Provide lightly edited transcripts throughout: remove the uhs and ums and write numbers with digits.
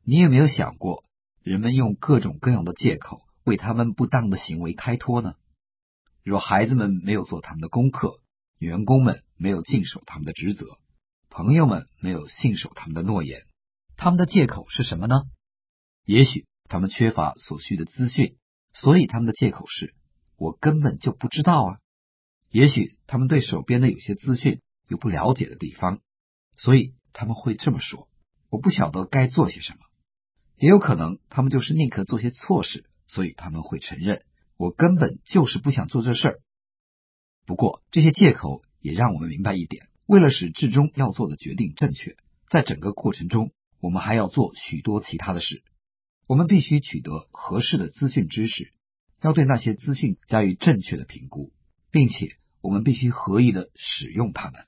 你有没有想过，人们用各种各样的借口为他们不当的行为开脱呢？若孩子们没有做他们的功课，员工们没有尽守他们的职责，朋友们没有信守他们的诺言，他们的借口是什么呢？也许他们缺乏所需的资讯，所以他们的借口是我根本就不知道啊。也许他们对手边的有些资讯有不了解的地方，所以他们会这么说，我不晓得该做些什么。也有可能他们就是宁可做些错事，所以他们会承认我根本就是不想做这事儿。不过这些借口也让我们明白一点，为了使至终要做的决定正确，在整个过程中我们还要做许多其他的事。我们必须取得合适的资讯知识，要对那些资讯加以正确的评估，并且我们必须合意的使用它们。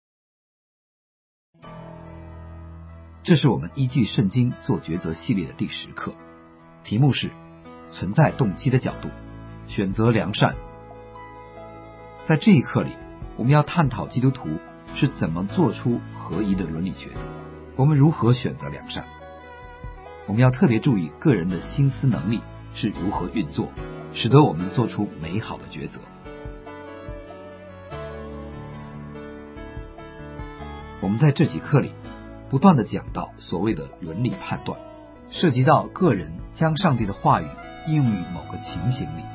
这是我们依据圣经做抉择系列的第10课，题目是存在动机的角度，选择良善。在这一课里，我们要探讨基督徒是怎么做出合宜的伦理抉择，我们如何选择良善。我们要特别注意个人的心思能力是如何运作，使得我们做出美好的抉择。我们在这几课里不断地讲到所谓的伦理判断，涉及到个人将上帝的话语应用于某个情形里。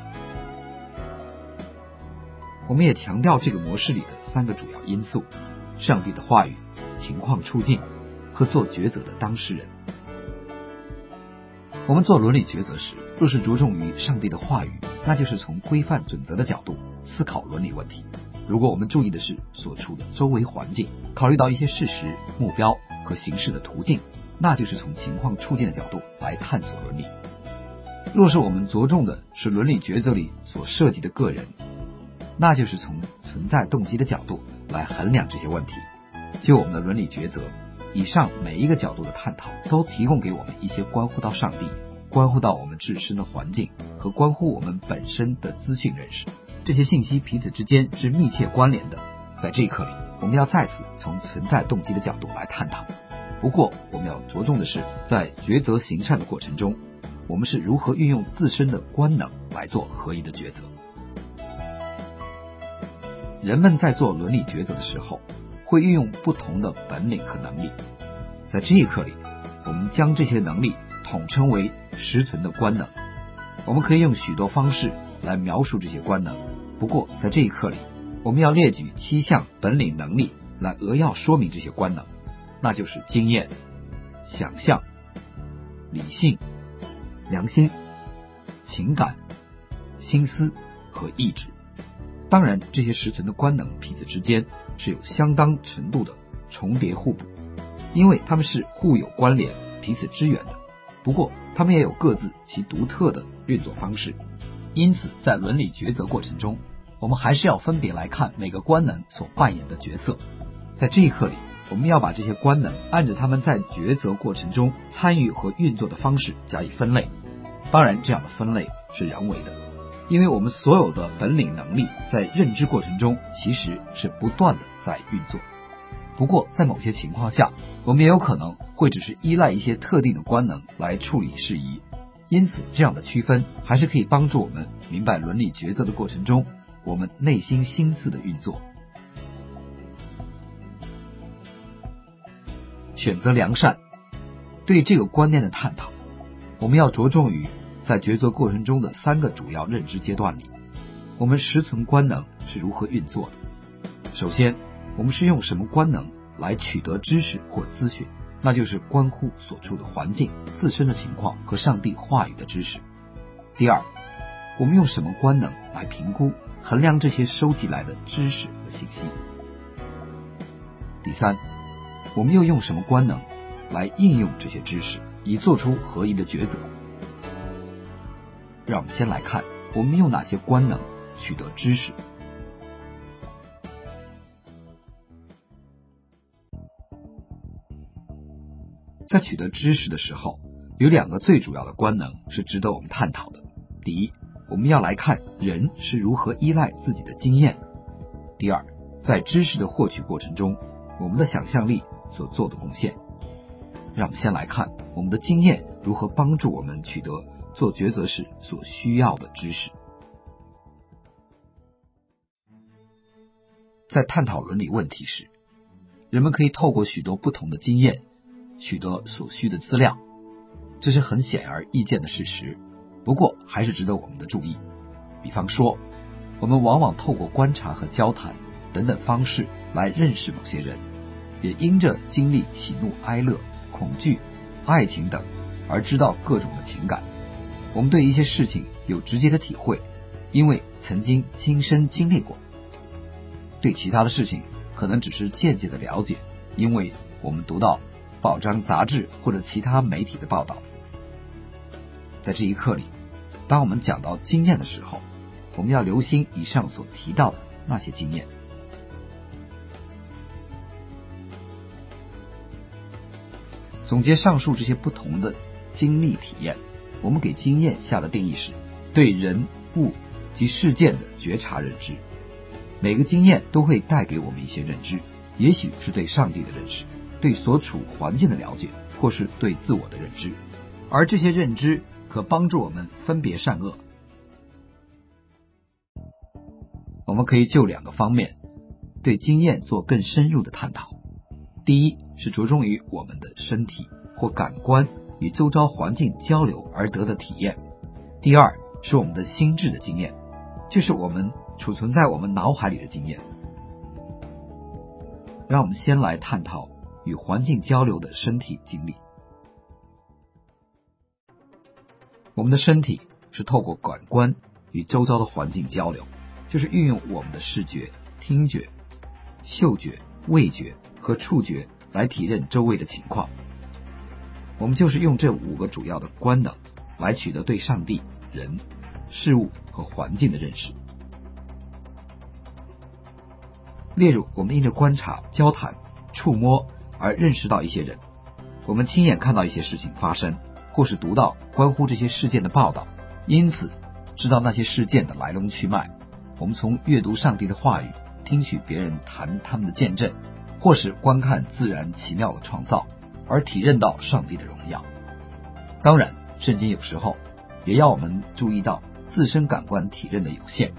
我们也强调这个模式里的3个主要因素：上帝的话语、情况处境和做抉择的当事人。我们做伦理抉择时，若是着重于上帝的话语，那就是从规范准则的角度思考伦理问题。如果我们注意的是所处的周围环境，考虑到一些事实、目标和行事的途径，那就是从情况处境的角度来探索伦理。若是我们着重的是伦理抉择里所涉及的个人，那就是从存在动机的角度来衡量这些问题。就我们的伦理抉择，以上每一个角度的探讨都提供给我们一些关乎到上帝、关乎到我们自身的环境和关乎我们本身的资讯认识。这些信息彼此之间是密切关联的。在这一课里，我们要再次从存在动机的角度来探讨。不过我们要着重的是，在抉择行善的过程中，我们是如何运用自身的官能来做合宜的抉择。人们在做伦理抉择的时候，会运用不同的本领和能力。在这一课里，我们将这些能力统称为实存的官能。我们可以用许多方式来描述这些官能，不过在这一课里，我们要列举7项本领能力来扼要说明这些官能，那就是经验、想象、理性、良心、情感、心思和意志。当然，这些实存的官能彼此之间是有相当程度的重叠互补，因为它们是互有关联、彼此支援的。不过，它们也有各自其独特的运作方式。因此，在伦理抉择过程中，我们还是要分别来看每个官能所扮演的角色。在这一课里，我们要把这些官能按照他们在抉择过程中参与和运作的方式加以分类。当然，这样的分类是人为的，因为我们所有的本领能力在认知过程中其实是不断的在运作。不过在某些情况下，我们也有可能会只是依赖一些特定的官能来处理事宜。因此这样的区分还是可以帮助我们明白伦理抉择的过程中我们内心心思的运作。选择良善，对这个观念的探讨，我们要着重于在抉择过程中的3个主要认知阶段里，我们实存官能是如何运作的。首先，我们是用什么官能来取得知识或资讯，那就是关乎所处的环境、自身的情况和上帝话语的知识。第二，我们用什么官能来评估、衡量这些收集来的知识和信息。第三，我们又用什么官能来应用这些知识，以做出合宜的抉择。让我们先来看我们用哪些官能取得知识。在取得知识的时候，有2个最主要的官能是值得我们探讨的。第一，我们要来看人是如何依赖自己的经验。第二，在知识的获取过程中，我们的想象力所做的贡献。 让我们先来看我们的经验如何帮助我们取得做抉择时所需要的知识。在探讨伦理问题时，人们可以透过许多不同的经验取得所需的资料，这是很显而易见的事实，不过还是值得我们的注意。比方说，我们往往透过观察和交谈等等方式来认识某些人，也因着经历喜怒哀乐、恐惧、爱情等而知道各种的情感。我们对一些事情有直接的体会，因为曾经亲身经历过。对其他的事情可能只是间接的了解，因为我们读到报章杂志或者其他媒体的报道。在这一课里，当我们讲到经验的时候，我们要留心以上所提到的那些经验。总结上述这些不同的经历体验，我们给经验下的定义是对人物及事件的觉察认知。每个经验都会带给我们一些认知，也许是对上帝的认识，对所处环境的了解，或是对自我的认知，而这些认知可帮助我们分别善恶。我们可以就两个方面对经验做更深入的探讨。第一是着重于我们的身体或感官与周遭环境交流而得的体验。第二是我们的心智的经验，就是我们储存在我们脑海里的经验。让我们先来探讨与环境交流的身体经历。我们的身体是透过感官与周遭的环境交流，就是运用我们的视觉、听觉、嗅觉、味觉和触觉来体认周围的情况。我们就是用这5个主要的官能来取得对上帝、人、事物和环境的认识。例如，我们因着观察、交谈、触摸而认识到一些人，我们亲眼看到一些事情发生，或是读到关乎这些事件的报道，因此知道那些事件的来龙去脉。我们从阅读上帝的话语，听取别人谈他们的见证，或是观看自然奇妙的创造，而体认到上帝的荣耀。当然，圣经有时候也要我们注意到自身感官体认的有限。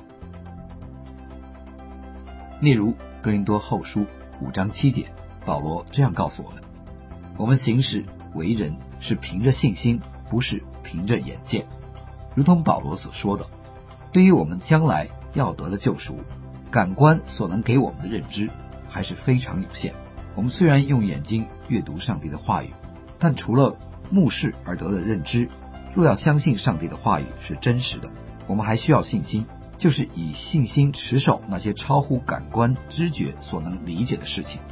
例如哥林多后书5章7节，保罗这样告诉我们：我们行事为人是凭着信心，不是凭着眼见。如同保罗所说的，对于我们将来要得的救赎，感官所能给我们的认知还是非常有限。我们虽然用眼睛阅读上帝的话语，但除了目视而得的认知，若要相信上帝的话语是真实的，我们还需要信心，就是以信心持守那些超乎感官知觉所能理解的事情。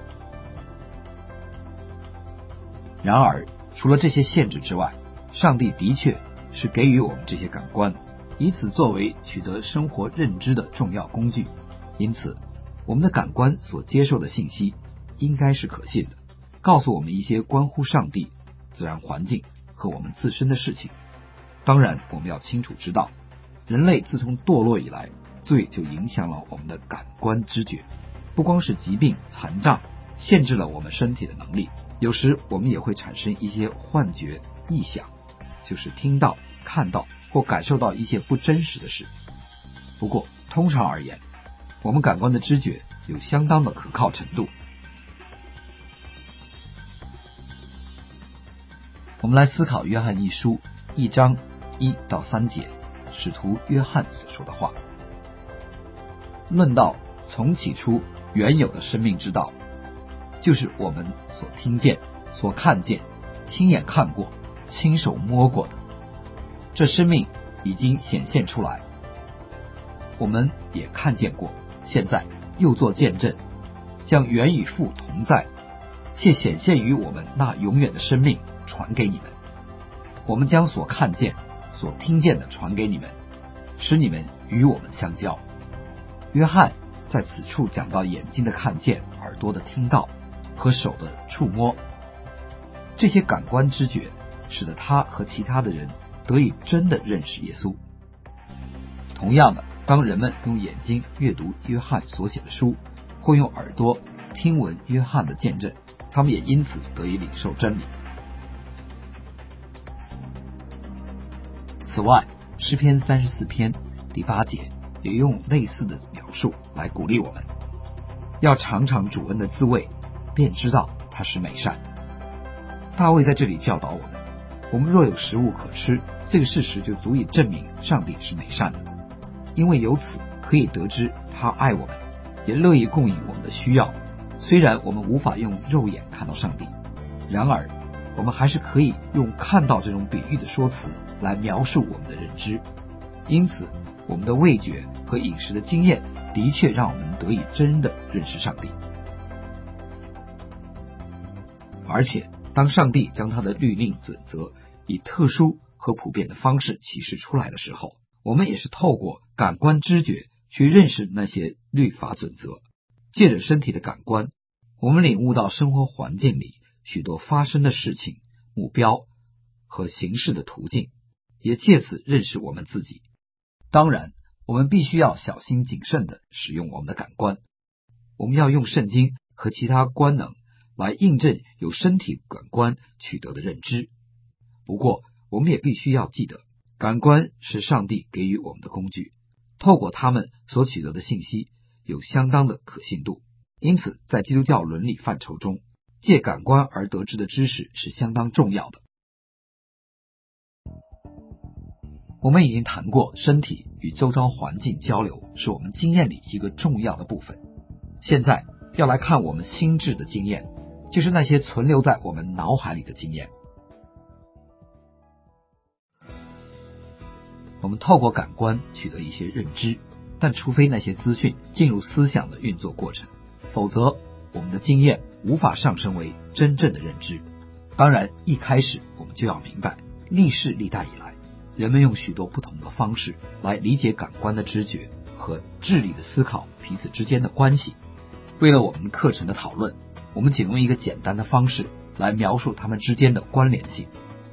然而，除了这些限制之外，上帝的确是给予我们这些感官，以此作为取得生活认知的重要工具。因此，我们的感官所接受的信息应该是可信的，告诉我们一些关乎上帝、自然环境和我们自身的事情。当然，我们要清楚知道，人类自从堕落以来，罪就影响了我们的感官知觉，不光是疾病、残障限制了我们身体的能力，有时我们也会产生一些幻觉、异想，就是听到、看到或感受到一些不真实的事。不过通常而言，我们感官的知觉有相当的可靠程度。我们来思考约翰一书1章1到3节，使徒约翰所说的话。论到从起初原有的生命之道，就是我们所听见、所看见、亲眼看过、亲手摸过的。这生命已经显现出来，我们也看见过，现在又做见证，将原与父同在，且显现于我们那永远的生命传给你们。我们将所看见、所听见的传给你们，使你们与我们相交。约翰在此处讲到眼睛的看见、耳朵的听到和手的触摸，这些感官知觉使得他和其他的人得以真的认识耶稣。同样的，当人们用眼睛阅读约翰所写的书，或用耳朵听闻约翰的见证，他们也因此得以领受真理， 此外，诗篇34篇第8节也用类似的描述来鼓励我们，要尝尝主恩的滋味，便知道他是美善。大卫在这里教导我们若有食物可吃，这个事实就足以证明上帝是美善的，因为由此可以得知他爱我们，也乐意供应我们的需要。虽然我们无法用肉眼看到上帝，然而我们还是可以用看到这种比喻的说辞来描述我们的认知。因此我们的味觉和饮食的经验的确让我们得以真的认识上帝。而且当上帝将他的律令准则以特殊和普遍的方式启示出来的时候，我们也是透过感官知觉去认识那些律法准则。借着身体的感官，我们领悟到生活环境里许多发生的事情、目标和行事的途径，也借此认识我们自己。当然，我们必须要小心谨慎地使用我们的感官。我们要用圣经和其他官能来印证由身体感官取得的认知。不过，我们也必须要记得，感官是上帝给予我们的工具，透过他们所取得的信息有相当的可信度。因此，在基督教伦理范畴中，借感官而得知的知识是相当重要的。我们已经谈过，身体与周遭环境交流是我们经验里一个重要的部分。现在要来看我们心智的经验，就是那些存留在我们脑海里的经验。我们透过感官取得一些认知，但除非那些资讯进入思想的运作过程，否则我们的经验无法上升为真正的认知。当然，一开始我们就要明白，历世历代以来，人们用许多不同的方式来理解感官的知觉和智力的思考彼此之间的关系。为了我们课程的讨论，我们仅用一个简单的方式来描述它们之间的关联性。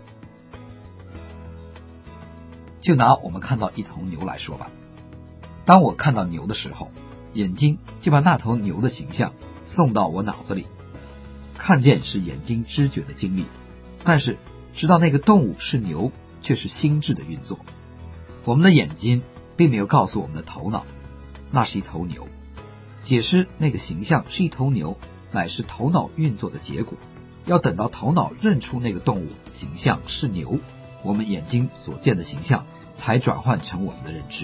就拿我们看到一头牛来说吧，当我看到牛的时候，眼睛就把那头牛的形象送到我脑子里。看见是眼睛知觉的经历，但是知道那个动物是牛却是心智的运作。我们的眼睛并没有告诉我们的头脑那是一头牛，解释那个形象是一头牛乃是头脑运作的结果。要等到头脑认出那个动物形象是牛，我们眼睛所见的形象才转换成我们的认知。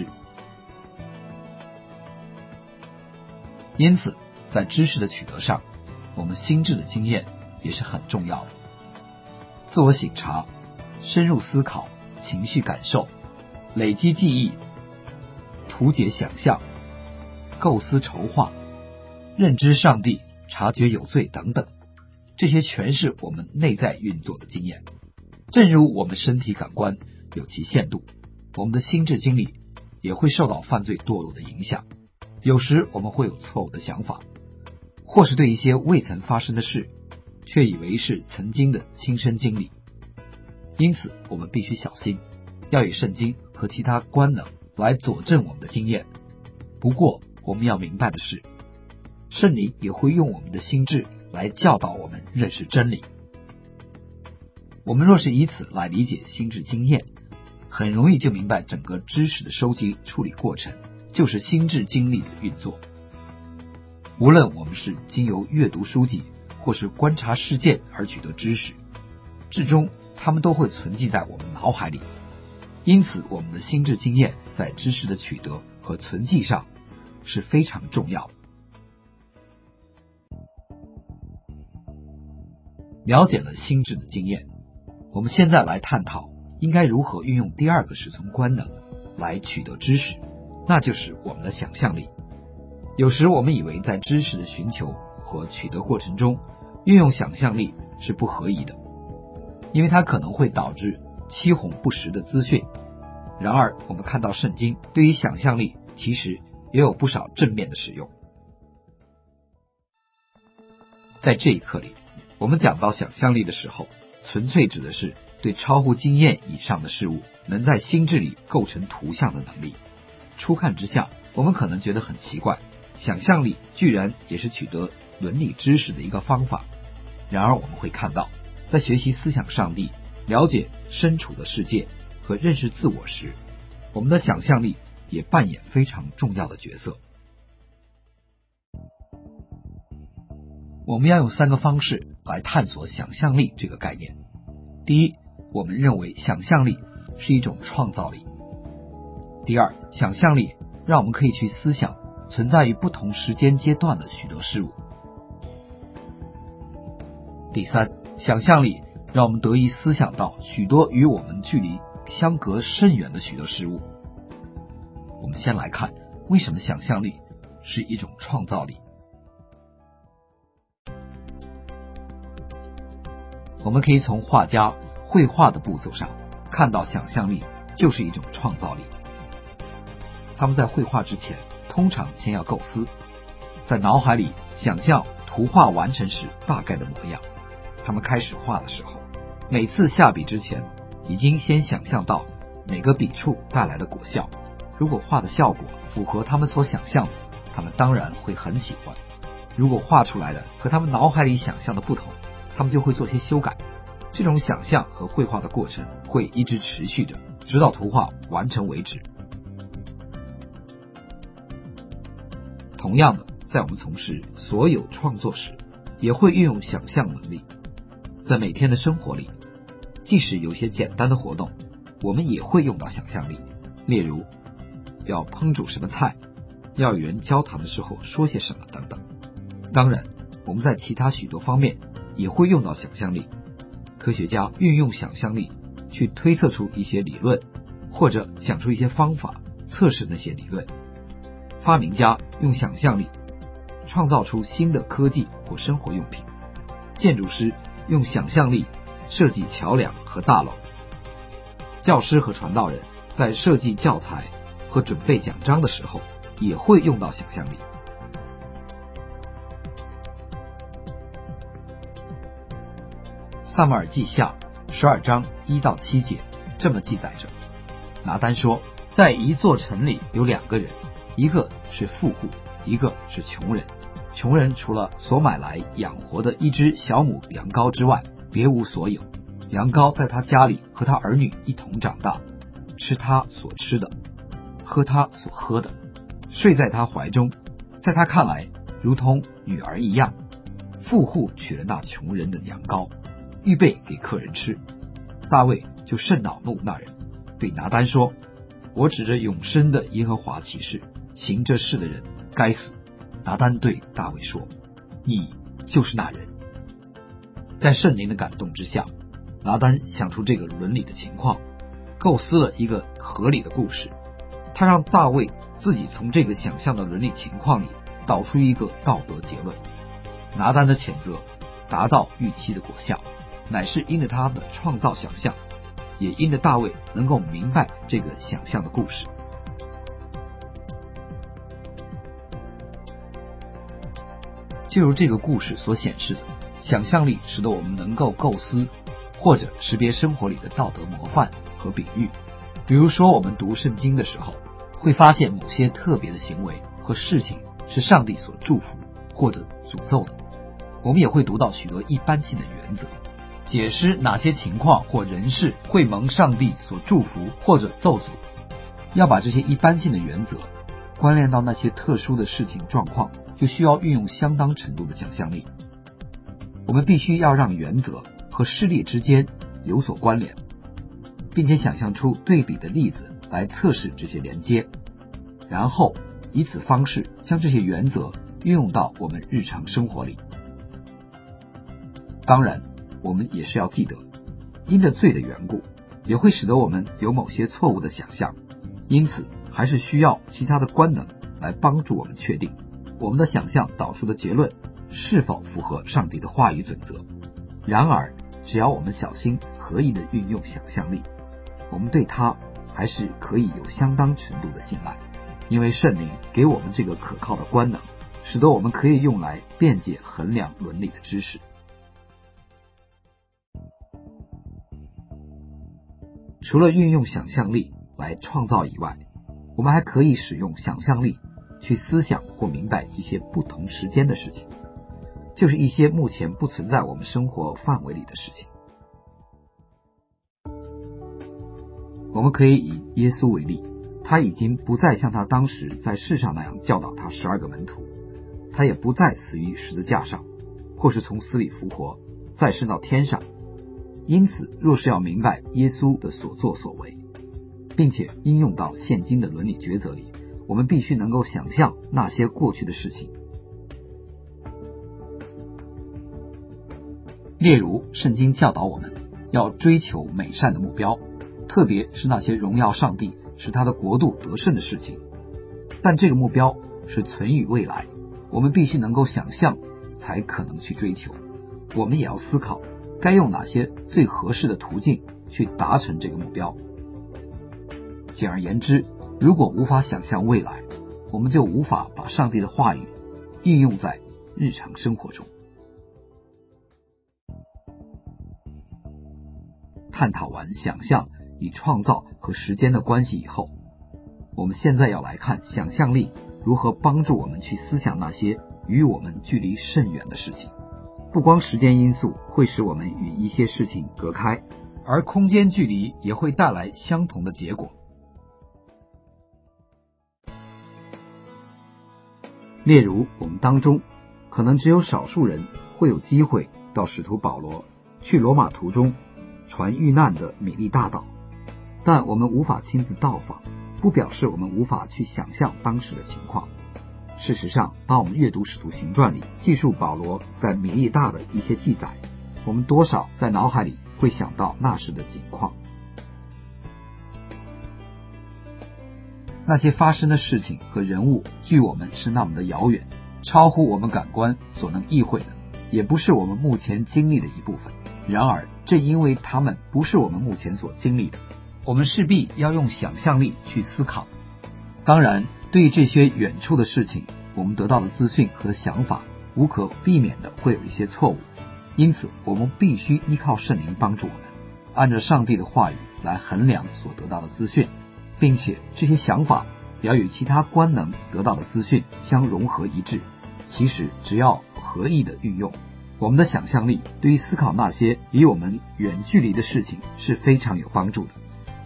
因此在知识的取得上，我们心智的经验也是很重要的。自我省察、深入思考、情绪感受、累积记忆、图解想象、构思筹划、认知上帝、察觉有罪等等，这些全是我们内在运作的经验。正如我们身体感官有其限度，我们的心智经历也会受到犯罪堕落的影响。有时我们会有错误的想法，或是对一些未曾发生的事却以为是曾经的亲身经历。因此我们必须小心，要以圣经和其他官能来佐证我们的经验。不过我们要明白的是，圣灵也会用我们的心智来教导我们认识真理。我们若是以此来理解心智经验，很容易就明白整个知识的收集处理过程就是心智经历的运作。无论我们是经由阅读书籍或是观察事件而取得知识，至终它们都会存记在我们脑海里。因此我们的心智经验在知识的取得和存记上是非常重要的。了解了心智的经验，我们现在来探讨应该如何运用第二个实存官能来取得知识，那就是我们的想象力。有时我们以为在知识的寻求和取得过程中运用想象力是不合宜的，因为它可能会导致欺哄不实的资讯。然而我们看到圣经对于想象力其实也有不少正面的使用。在这一课里，我们讲到想象力的时候，纯粹指的是对超乎经验以上的事物能在心智里构成图像的能力。初看之下，我们可能觉得很奇怪，想象力居然也是取得伦理知识的一个方法。然而我们会看到，在学习思想上帝、了解身处的世界和认识自我时，我们的想象力也扮演非常重要的角色。我们要用3个方式来探索想象力这个概念。第一，我们认为想象力是一种创造力。第二，想象力让我们可以去思想存在于不同时间阶段的许多事物。第三，想象力让我们得以思想到许多与我们距离相隔甚远的许多事物。我们先来看为什么想象力是一种创造力。我们可以从画家绘画的步骤上看到，想象力就是一种创造力。他们在绘画之前通常先要构思，在脑海里想象图画完成时大概的模样。他们开始画的时候，每次下笔之前已经先想象到每个笔触带来的果效。如果画的效果符合他们所想象的，他们当然会很喜欢。如果画出来的和他们脑海里想象的不同，他们就会做些修改。这种想象和绘画的过程会一直持续着，直到图画完成为止。同样的，在我们从事所有创作时，也会运用想象能力。在每天的生活里，即使有些简单的活动，我们也会用到想象力。例如，要烹煮什么菜，要与人交谈的时候说些什么等等。当然，我们在其他许多方面也会用到想象力。科学家运用想象力去推测出一些理论，或者想出一些方法测试那些理论。发明家用想象力创造出新的科技或生活用品。建筑师用想象力设计桥梁和大楼。教师和传道人在设计教材和准备讲章的时候也会用到想象力。撒母耳记下12章1到7节这么记载着：拿单说，在一座城里有2个人，一个是富户，一个是穷人。穷人除了所买来养活的一只小母羊羔之外，别无所有。羊羔在他家里和他儿女一同长大，吃他所吃的，喝他所喝的，睡在他怀中，在他看来如同女儿一样。富户取了那穷人的羊羔，预备给客人吃。大卫就甚恼怒那人，对拿单说：我指着永生的耶和华起誓，行这事的人该死。拿单对大卫说：你就是那人。在圣灵的感动之下，拿单想出这个伦理的情况，构思了一个合理的故事。他让大卫自己从这个想象的伦理情况里导出一个道德结论。拿单的谴责达到预期的果效，乃是因着他的创造想象，也因着大卫能够明白这个想象的故事。就如这个故事所显示的，想象力使得我们能够构思或者识别生活里的道德模范和比喻。比如说，我们读圣经的时候，会发现某些特别的行为和事情是上帝所祝福或者诅咒的。我们也会读到许多一般性的原则，解释哪些情况或人事会蒙上帝所祝福或者咒诅。要把这些一般性的原则关联到那些特殊的事情状况，就需要运用相当程度的想象力。我们必须要让原则和事例之间有所关联，并且想象出对比的例子来测试这些连接，然后以此方式将这些原则运用到我们日常生活里。当然，我们也是要记得，因着罪的缘故，也会使得我们有某些错误的想象，因此还是需要其他的官能来帮助我们确定我们的想象导出的结论是否符合上帝的话语准则。然而，只要我们小心合宜的运用想象力，我们对它还是可以有相当程度的信赖，因为圣灵给我们这个可靠的官能，使得我们可以用来辩解衡量伦理的知识。除了运用想象力来创造以外，我们还可以使用想象力去思想或明白一些不同时间的事情，就是一些目前不存在我们生活范围里的事情。 我们可以以耶稣为例，他已经不再像他当时在世上那样教导他12个门徒，他也不再死于十字架上，或是从死里复活，再升到天上。因此，若是要明白耶稣的所作所为，并且应用到现今的伦理抉择里，我们必须能够想象那些过去的事情。例如，圣经教导我们要追求美善的目标，特别是那些荣耀上帝使他的国度得胜的事情。但这个目标是存于未来，我们必须能够想象才可能去追求。我们也要思考该用哪些最合适的途径去达成这个目标。简而言之，如果无法想象未来，我们就无法把上帝的话语运用在日常生活中。探讨完想象与创造和时间的关系以后，我们现在要来看想象力如何帮助我们去思想那些与我们距离甚远的事情。不光时间因素会使我们与一些事情隔开，而空间距离也会带来相同的结果。例如，我们当中可能只有少数人会有机会到使徒保罗去罗马途中传遇难的米利大岛，但我们无法亲自到访，不表示我们无法去想象当时的情况。事实上，当我们阅读使徒行传里记述保罗在米利大的一些记载，我们多少在脑海里会想到那时的景况。那些发生的事情和人物距我们是那么的遥远，超乎我们感官所能意会的，也不是我们目前经历的一部分。然而，正因为他们不是我们目前所经历的，我们势必要用想象力去思考。当然，对于这些远处的事情，我们得到的资讯和想法无可避免的会有一些错误，因此我们必须依靠圣灵帮助我们，按照上帝的话语来衡量所得到的资讯，并且这些想法要与其他官能得到的资讯相融合一致。其实只要合意的运用，我们的想象力对于思考那些离我们远距离的事情是非常有帮助的。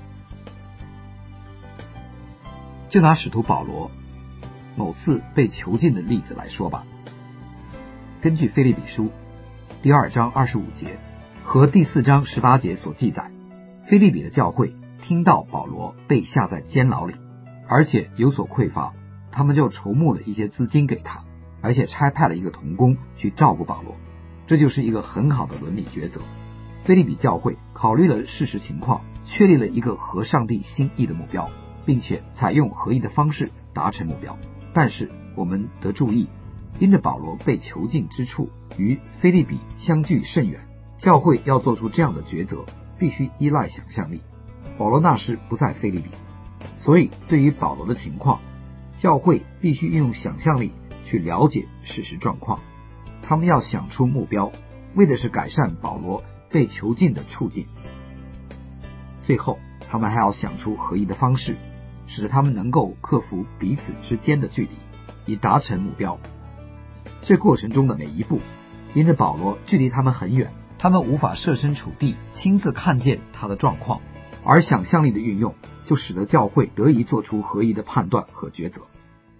就拿使徒保罗某次被囚禁的例子来说吧。根据腓立比书第2章25节和第4章18节所记载，腓立比的教会听到保罗被下在监牢里，而且有所匮乏，他们就筹募了一些资金给他，而且差派了一个同工去照顾保罗。这就是一个很好的伦理抉择。腓立比教会考虑了事实情况，确立了一个合上帝心意的目标，并且采用合意的方式达成目标。但是我们得注意，因着保罗被囚禁之处与腓立比相距甚远，教会要做出这样的抉择，必须依赖想象力。保罗那时不在腓立比，所以对于保罗的情况，教会必须运用想象力去了解事实状况。他们要想出目标，为的是改善保罗被囚禁的处境。最后，他们还要想出合意的方式，使得他们能够克服彼此之间的距离，以达成目标。这过程中的每一步，因着保罗距离他们很远，他们无法设身处地亲自看见他的状况，而想象力的运用就使得教会得以做出合意的判断和抉择。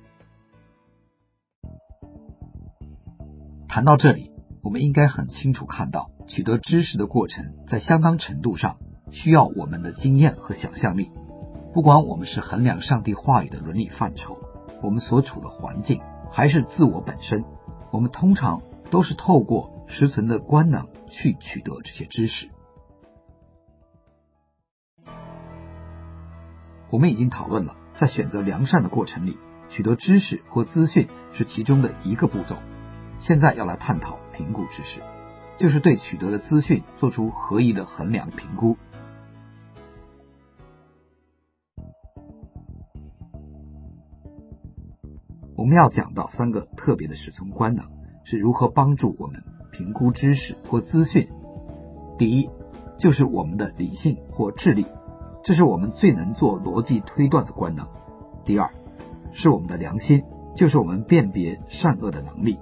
谈到这里，我们应该很清楚看到，取得知识的过程在相当程度上需要我们的经验和想象力。不管我们是衡量上帝话语的伦理范畴，我们所处的环境，还是自我本身，我们通常都是透过实存的官能去取得这些知识。我们已经讨论了，在选择良善的过程里，取得知识或资讯是其中的一个步骤。现在要来探讨评估知识，就是对取得的资讯做出合宜的衡量评估。我们要讲到3个特别的实存官能是如何帮助我们评估知识或资讯。第一，就是我们的理性或智力，这是我们最能做逻辑推断的官能。第二，是我们的良心，就是我们辨别善恶的能力。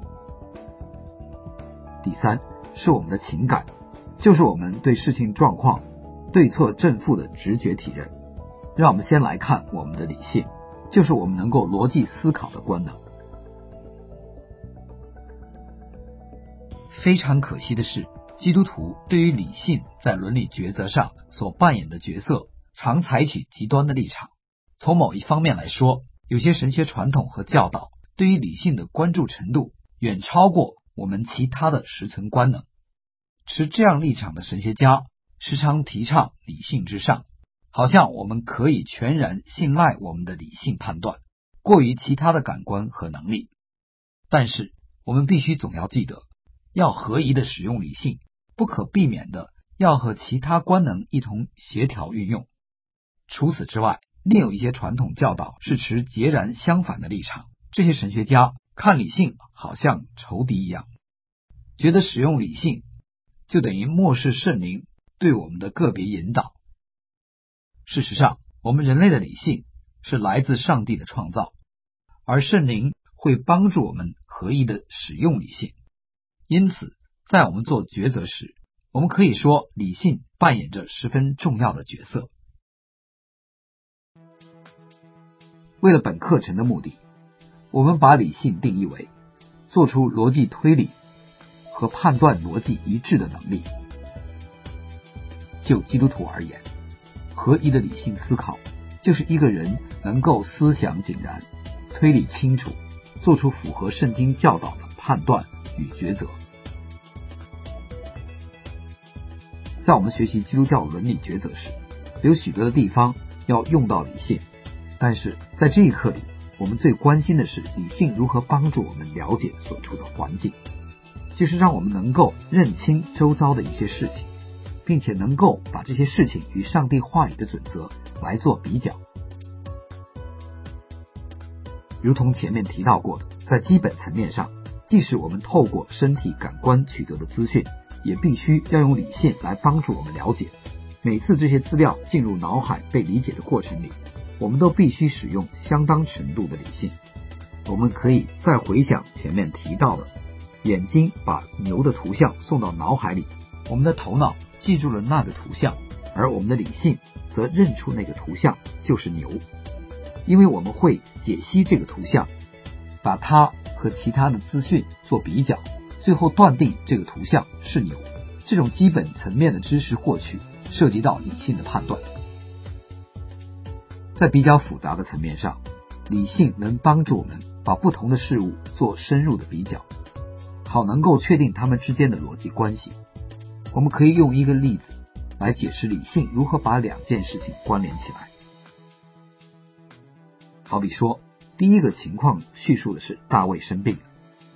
第三，是我们的情感，就是我们对事情状况对错正负的直觉体认。 让我们先来看我们的理性，就是我们能够逻辑思考的官能。非常可惜的是，基督徒对于理性在伦理抉择上所扮演的角色，常采取极端的立场。从某一方面来说，有些神学传统和教导对于理性的关注程度远超过我们其他的实存官能。持这样立场的神学家时常提倡理性至上，好像我们可以全然信赖我们的理性判断，过于其他的感官和能力。但是我们必须总要记得，要合宜的使用理性，不可避免的要和其他官能一同协调运用。除此之外，另有一些传统教导是持截然相反的立场。这些神学家看理性好像仇敌一样，觉得使用理性就等于漠视圣灵对我们的个别引导。事实上，我们人类的理性是来自上帝的创造，而圣灵会帮助我们合宜的使用理性。因此，在我们做抉择时，我们可以说理性扮演着十分重要的角色。为了本课程的目的，我们把理性定义为做出逻辑推理和判断逻辑一致的能力。就基督徒而言，合宜的理性思考就是一个人能够思想井然、推理清楚，做出符合圣经教导的判断与抉择。在我们学习基督教伦理抉择时，有许多的地方要用到理性，但是在这一课里，我们最关心的是理性如何帮助我们了解所处的环境，就是让我们能够认清周遭的一些事情，并且能够把这些事情与上帝话语的准则来做比较。如同前面提到过的，在基本层面上，即使我们透过身体感官取得的资讯，也必须要用理性来帮助我们了解。每次这些资料进入脑海被理解的过程里，我们都必须使用相当程度的理性。我们可以再回想前面提到的，眼睛把牛的图像送到脑海里，我们的头脑记住了那个图像，而我们的理性则认出那个图像就是牛，因为我们会解析这个图像，把它和其他的资讯做比较，最后断定这个图像是牛。这种基本层面的知识获取涉及到理性的判断。在比较复杂的层面上，理性能帮助我们把不同的事物做深入的比较，好能够确定它们之间的逻辑关系。我们可以用一个例子来解释理性如何把两件事情关联起来。好比说，第一个情况叙述的是大卫生病了，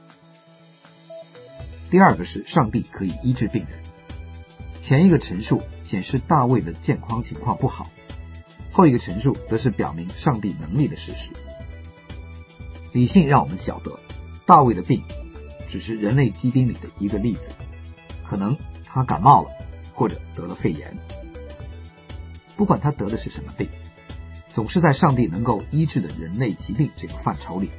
第二个是上帝可以医治病人。前一个陈述显示大卫的健康情况不好，后一个陈述则是表明上帝能力的事实。理性让我们晓得，大卫的病只是人类疾病里的一个例子，可能他感冒了，或者得了肺炎。不管他得的是什么病，总是在上帝能够医治的人类疾病这个范畴里。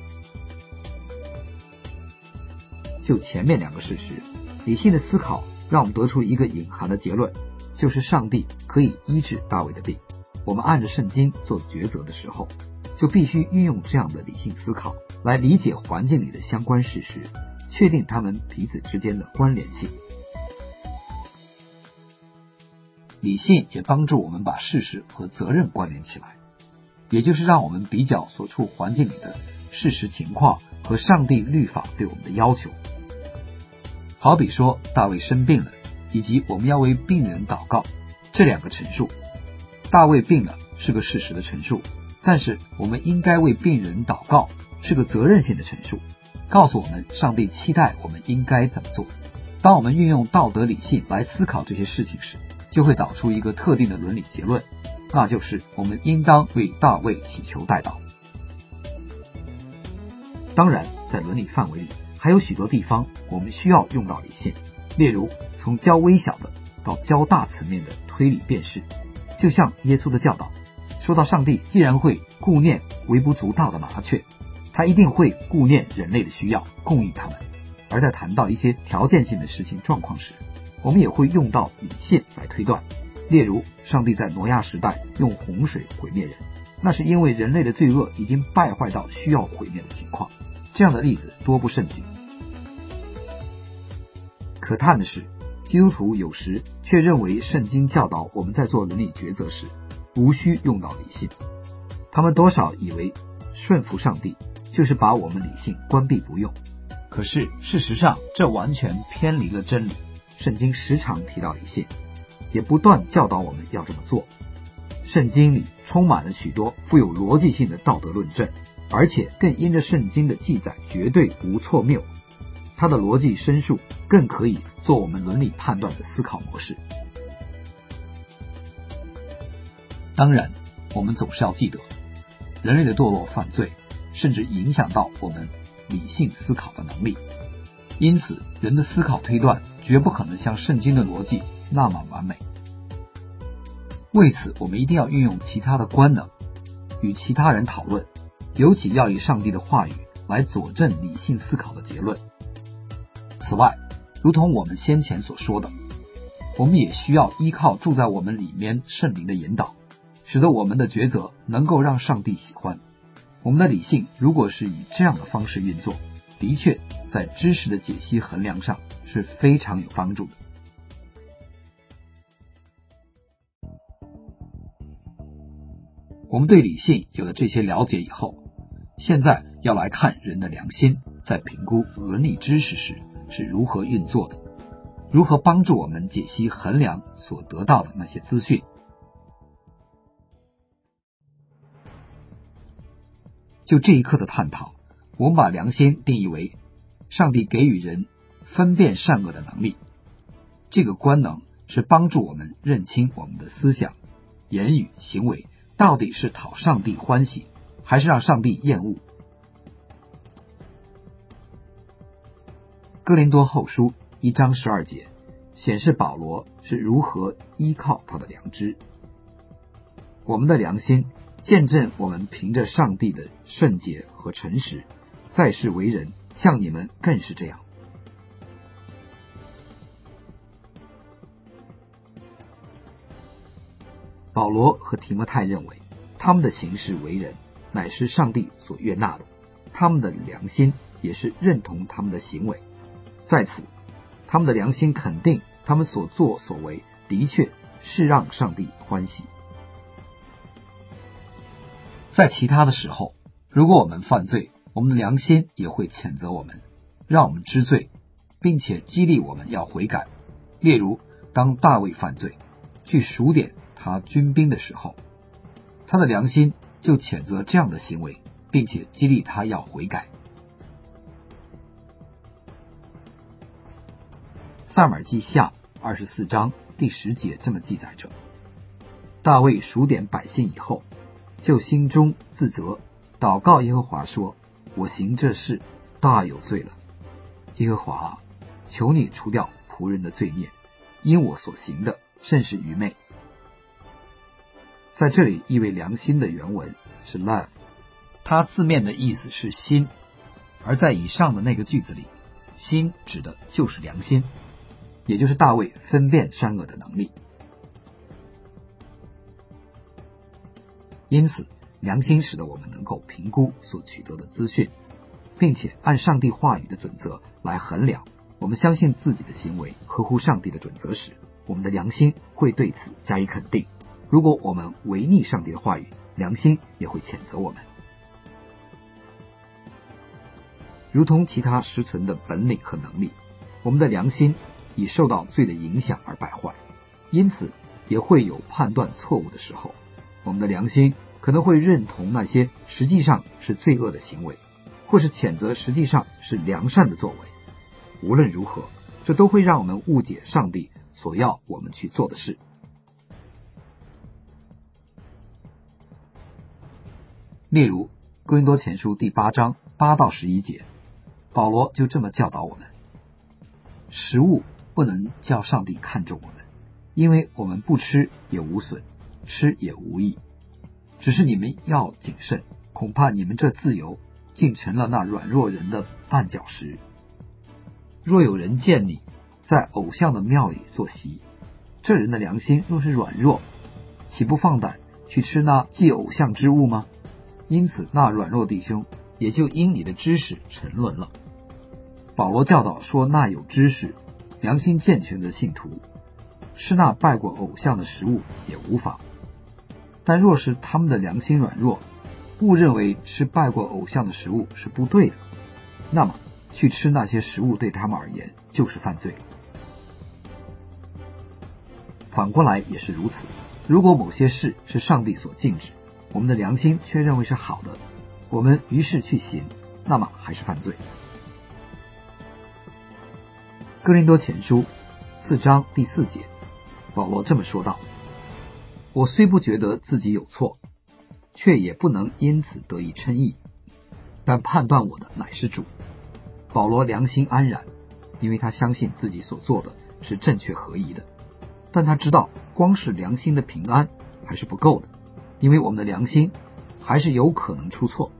就前面两个事实，理性的思考让我们得出一个隐含的结论，就是上帝可以医治大卫的病。我们按着圣经做抉择的时候，就必须运用这样的理性思考来理解环境里的相关事实，确定它们彼此之间的关联性。理性也帮助我们把事实和责任关联起来，也就是让我们比较所处环境里的事实情况和上帝律法对我们的要求。好比说大卫生病了，以及我们要为病人祷告，这两个陈述，大卫病了是个事实的陈述，但是我们应该为病人祷告是个责任性的陈述，告诉我们上帝期待我们应该怎么做。当我们运用道德理性来思考这些事情时，就会导出一个特定的伦理结论，那就是我们应当为大卫祈求代祷。当然，在伦理范围里还有许多地方我们需要用到理性，例如从较微小的到较大层面的推理辨识。就像耶稣的教导说到，上帝既然会顾念微不足道的麻雀，他一定会顾念人类的需要，供应他们。而在谈到一些条件性的事情状况时，我们也会用到理性来推断， 例如，上帝在挪亚时代用洪水毁灭人，那是因为人类的罪恶已经败坏到需要毁灭的情况。这样的例子多不胜举。可叹的是，基督徒有时却认为圣经教导我们在做伦理抉择时无需用到理性，他们多少以为顺服上帝就是把我们理性关闭不用。可是事实上这完全偏离了真理，圣经时常提到理性，也不断教导我们要这么做。圣经里充满了许多富有逻辑性的道德论证，而且更因着圣经的记载绝对无错谬，它的逻辑申述更可以做我们伦理判断的思考模式。当然，我们总是要记得，人类的堕落犯罪甚至影响到我们理性思考的能力，因此人的思考推断绝不可能像圣经的逻辑那么完美。为此，我们一定要运用其他的官能，与其他人讨论，尤其要以上帝的话语来佐证理性思考的结论。此外，如同我们先前所说的，我们也需要依靠住在我们里面圣灵的引导，使得我们的抉择能够让上帝喜欢。我们的理性如果是以这样的方式运作，的确在知识的解析衡量上是非常有帮助的。我们对理性有了这些了解以后，现在要来看人的良心在评估伦理知识时是如何运作的，如何帮助我们解析衡量所得到的那些资讯。就这一刻的探讨，我们把良心定义为上帝给予人分辨善恶的能力。这个官能是帮助我们认清我们的思想、言语、行为到底是讨上帝欢喜，还是让上帝厌恶。哥林多后书1章12节显示保罗是如何依靠他的良知。我们的良心见证我们凭着上帝的圣洁和诚实，在世为人，像你们更是这样。保罗和提摩太认为，他们的行事为人乃是上帝所悦纳的，他们的良心也是认同他们的行为。在此，他们的良心肯定他们所作所为的确是让上帝欢喜。在其他的时候，如果我们犯罪，我们的良心也会谴责我们，让我们知罪，并且激励我们要悔改。例如，当大卫犯罪，去数点他军兵的时候，他的良心就谴责这样的行为，并且激励他要悔改。撒母耳记下24章第10节这么记载着：大卫数点百姓以后，就心中自责，祷告耶和华说：我行这事大有罪了。耶和华啊，求你除掉仆人的罪孽，因我所行的甚是愚昧。在这里意为良心的原文是 love， 它字面的意思是心，而在以上的那个句子里，心指的就是良心，也就是大卫分辨善恶的能力。因此，良心使得我们能够评估所取得的资讯，并且按上帝话语的准则来衡量。我们相信自己的行为合乎上帝的准则时，我们的良心会对此加以肯定。如果我们违逆上帝的话语，良心也会谴责我们。如同其他实存的本领和能力，我们的良心已受到罪的影响而败坏，因此也会有判断错误的时候。我们的良心可能会认同那些实际上是罪恶的行为，或是谴责实际上是良善的作为。无论如何，这都会让我们误解上帝所要我们去做的事。例如，哥林多前书第8章8到11节，保罗就这么教导我们：食物不能叫上帝看重我们，因为我们不吃也无损，吃也无益。只是你们要谨慎，恐怕你们这自由竟成了那软弱人的绊脚石。若有人见你在偶像的庙里坐席， 这人的良心若是软弱，岂不放胆去吃那祭偶像之物吗？因此那软弱弟兄也就因你的知识沉沦了。保罗教导说，那有知识、良心健全的信徒，吃那拜过偶像的食物也无妨。但若是他们的良心软弱，误认为吃拜过偶像的食物是不对的，那么去吃那些食物对他们而言就是犯罪。反过来也是如此，如果某些事是上帝所禁止，我们的良心却认为是好的，我们于是去行，那么还是犯罪。哥林多前书4章第4节，保罗这么说道：我虽不觉得自己有错，却也不能因此得以称义，但判断我的乃是主。保罗良心安然，因为他相信自己所做的是正确合宜的，但他知道光是良心的平安还是不够的，因为我们的良心还是有可能出错。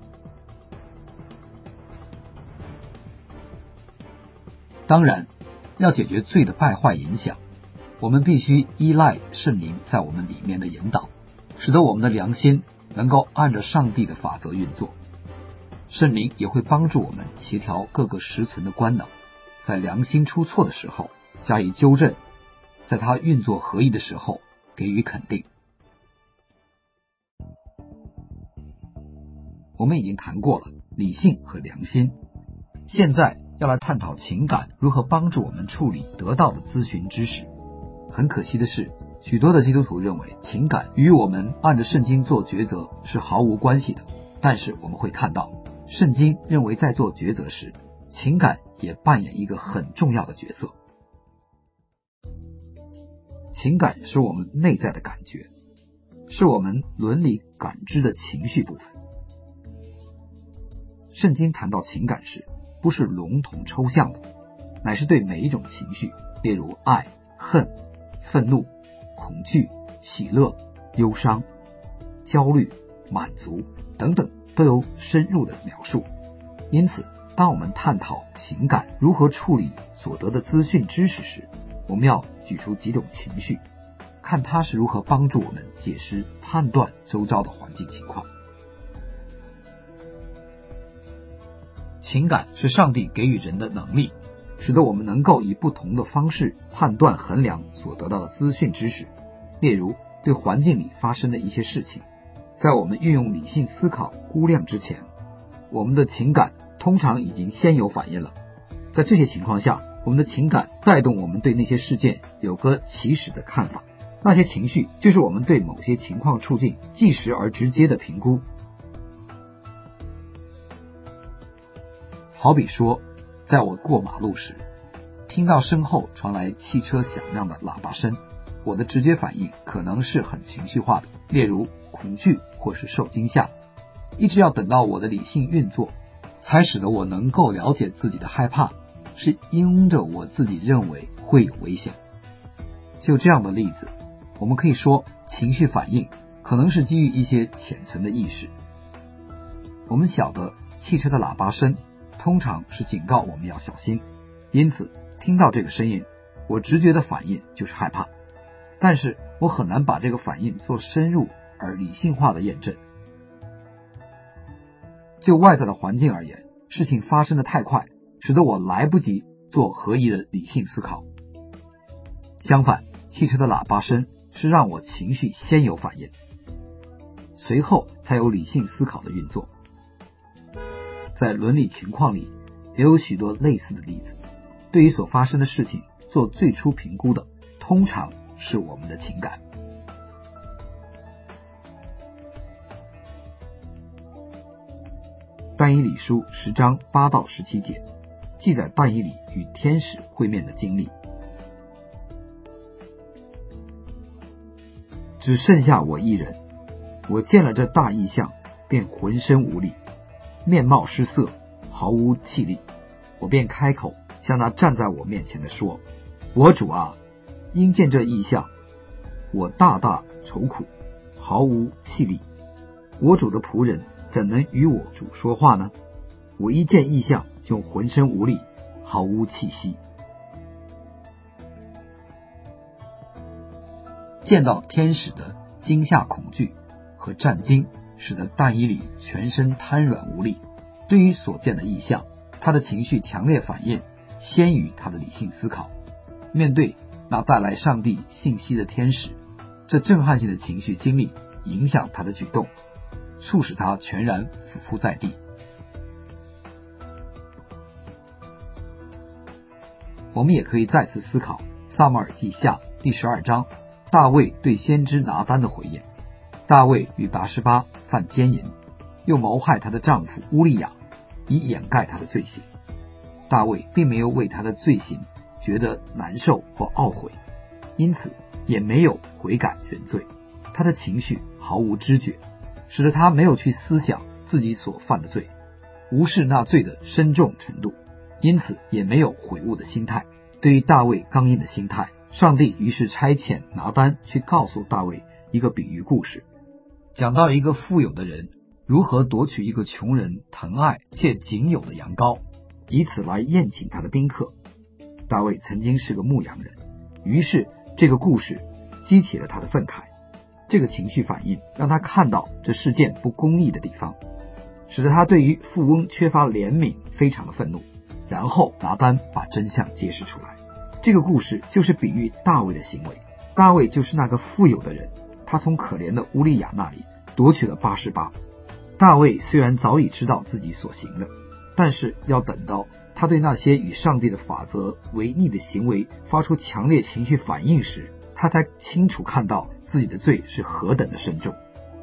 当然，要解决罪的败坏影响，我们必须依赖圣灵在我们里面的引导，使得我们的良心能够按着上帝的法则运作。圣灵也会帮助我们协调各个实存的官能，在良心出错的时候加以纠正，在它运作合宜的时候给予肯定。我们已经谈过了理性和良心，现在要来探讨情感如何帮助我们处理得到的咨询知识。很可惜的是，许多的基督徒认为情感与我们按着圣经做抉择是毫无关系的，但是我们会看到，圣经认为在做抉择时，情感也扮演一个很重要的角色。情感是我们内在的感觉，是我们伦理感知的情绪部分。圣经谈到情感时，不是笼统抽象的，乃是对每一种情绪，例如爱、恨、愤怒、恐惧、喜乐、忧伤、焦虑、满足等等，都有深入的描述。因此，当我们探讨情感如何处理所得的资讯知识时，我们要举出几种情绪，看它是如何帮助我们解释、判断周遭的环境情况。情感是上帝给予人的能力，使得我们能够以不同的方式判断衡量所得到的资讯知识。例如，对环境里发生的一些事情，在我们运用理性思考估量之前，我们的情感通常已经先有反应了。在这些情况下，我们的情感带动我们对那些事件有个起始的看法，那些情绪就是我们对某些情况处境即时而直接的评估。好比说，在我过马路时，听到身后传来汽车响亮的喇叭声，我的直觉反应可能是很情绪化的，例如恐惧或是受惊吓，一直要等到我的理性运作，才使得我能够了解自己的害怕是因着我自己认为会有危险。就这样的例子，我们可以说情绪反应可能是基于一些浅层的意识。我们晓得汽车的喇叭声通常是警告我们要小心，因此听到这个声音，我直觉的反应就是害怕，但是我很难把这个反应做深入而理性化的验证。就外在的环境而言，事情发生的太快，使得我来不及做合宜的理性思考。相反，汽车的喇叭声是让我情绪先有反应，随后才有理性思考的运作。在伦理情况里也有许多类似的例子，对于所发生的事情做最初评估的通常是我们的情感。但以理书10章8到17节记载但以理与天使会面的经历。只剩下我一人，我见了这大异象，便浑身无力，面貌失色，毫无气力。我便开口向那站在我面前的说：我主啊，因见这异象，我大大愁苦，毫无气力。我主的仆人怎能与我主说话呢？我一见异象就浑身无力，毫无气息。 见到天使的惊吓恐惧和战惊，使得但以理全身瘫软无力。对于所见的异象，他的情绪强烈反应先于他的理性思考。面对那带来上帝信息的天使，这震撼性的情绪经历影响他的举动，促使他全然俯伏在地。我们也可以再次思考撒母耳记下第12章大卫对先知拿单的回应。大卫与拔示巴犯奸淫，又谋害她的丈夫乌利亚，以掩盖她的罪行。大卫并没有为她的罪行觉得难受或懊悔，因此也没有悔改认罪。他的情绪毫无知觉，使得他没有去思想自己所犯的罪，无视那罪的深重程度，因此也没有悔悟的心态。对于大卫刚硬的心态，上帝于是差遣拿单去告诉大卫一个比喻故事，讲到一个富有的人如何夺取一个穷人疼爱且仅有的羊羔，以此来宴请他的宾客。大卫曾经是个牧羊人，于是这个故事激起了他的愤慨。这个情绪反应让他看到这事件不公义的地方，使得他对于富翁缺乏怜悯非常的愤怒。然后拿单把真相揭示出来。这个故事就是比喻大卫的行为。大卫就是那个富有的人，他从可怜的乌利亚那里夺取了拔示巴。大卫虽然早已知道自己所行的，但是要等到他对那些与上帝的法则违逆的行为发出强烈情绪反应时，他才清楚看到自己的罪是何等的深重。